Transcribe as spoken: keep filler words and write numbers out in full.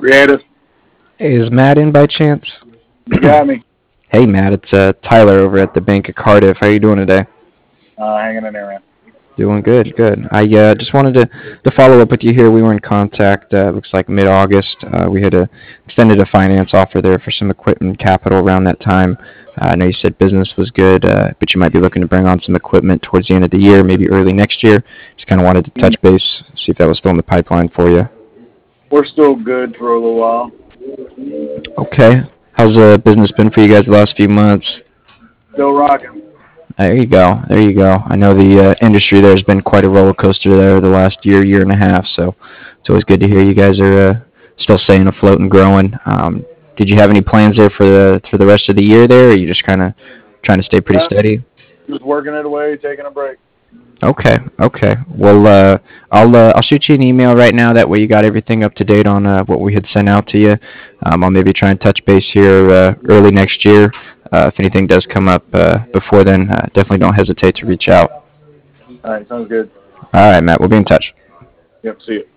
Creative. Is Matt in by chance? You got me. Hey Matt, it's uh, Tyler over at the Bank of Cardiff. How you doing today? Uh, hanging in there, man. Doing good, good. I uh, just wanted to, to follow up with you here. We were in contact. Uh, looks like mid-August. Uh, we had a, extended a finance offer there for some equipment capital around that time. Uh, I know you said business was good, uh, but you might be looking to bring on some equipment towards the end of the year, maybe early next year. Just kind of wanted to touch base, see if that was still in the pipeline for you. We're still good for a little while. Okay. How's uh, business been for you guys the last few months? Still rocking. There you go. There you go. I know the uh, industry there has been quite a roller coaster there the last year, year and a half. So it's always good to hear you guys are uh, still staying afloat and growing. Um, did you have any plans there for the for the rest of the year there? Or are you just kind of trying to stay pretty Yeah, steady? just working it away, taking a break. Okay. Okay. Well, uh, I'll uh, I'll shoot you an email right now. That way you got everything up to date on uh, what we had sent out to you. Um, I'll maybe try and touch base here uh, early next year. Uh, if anything does come up uh, before then, uh, definitely don't hesitate to reach out. All right, sounds good. All right, Matt. We'll be in touch. Yep, see you.